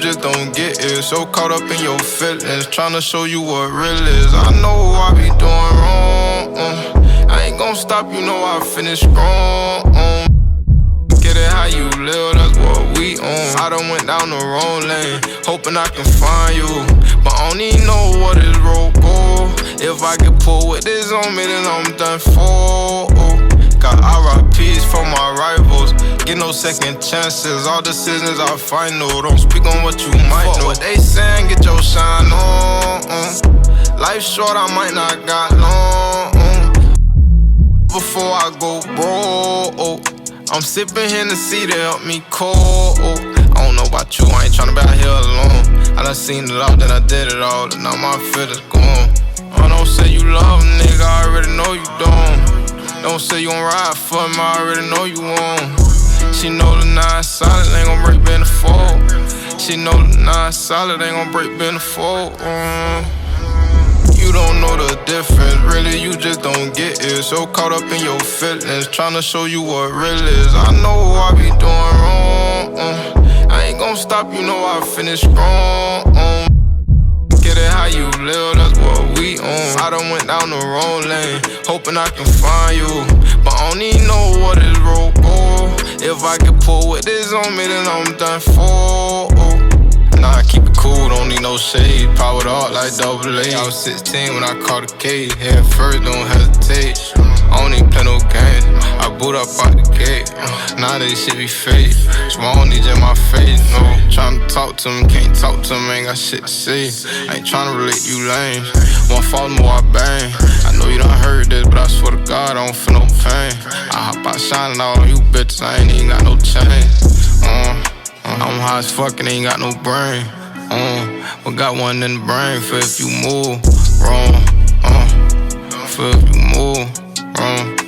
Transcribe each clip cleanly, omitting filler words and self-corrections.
just don't get it. So caught up in your feelings, tryna show you what real is. I know I be doing wrong, I ain't gon' stop, you know I finish strong. Get it how you live, that's what we on. I done went down the wrong lane, hoping I can find you, but I don't even know what is road goal. If I get pulled with this on me, then I'm done for. Got RIPs for my rivals, get no second chances. All decisions are final, don't speak on what you might know. What they saying, get your shine on. Life short, I might not got long. Before I go broke, I'm sipping Hennessy to help me cold. I don't know about you, I ain't tryna be out here alone. I done seen it all, then I did it all, and now my feelings gone. I don't say you love a nigga, I already know you don't. Don't say you gon' ride for me, I already know you won't. She know the 9 solid ain't gon' break bend the fold. She know the 9 solid ain't gon' break bend the fold. You don't know the difference, really, you just don't get it. So caught up in your feelings, tryna show you what real is. I know I be doing wrong, I ain't gon' stop, you know I finish strong. Get it how you live, that's what we on. I done went down the wrong lane, hoping I can find you, but I don't even know what is road goal. If I get pulled with this on me, then I'm done for. Nah, I keep it cool, don't need no shade. Powered up like AA. I was 16 when I caught a K. Head first, don't hesitate. I don't even play no games. I boot up out the gate. Now they shit be fake. So I don't need in my face, no. Tryna talk to him, can't talk to him, ain't got shit to say. I ain't tryna relate you lame. One fall more, I bang. I know you done heard this, but I swear to God, I don't feel no pain. I hop out shining all on you bitches, I ain't even got no chain. I'm high as fuck and ain't got no brain. But got one in the brain for if you move wrong. For if you move wrong.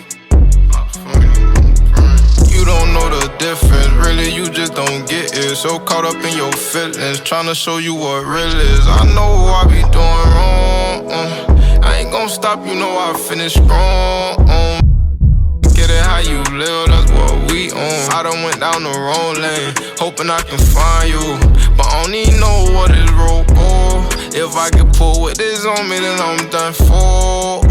You don't know the difference, really, you just don't get it. So caught up in your feelings, tryna show you what real is. I know I be doing wrong, I ain't gon' stop, you know I finish strong. Get it how you live, that's what we on. I done went down the wrong lane, hoping I can find you, but I don't even know what is road goal. If I get pulled with this on me, then I'm done for.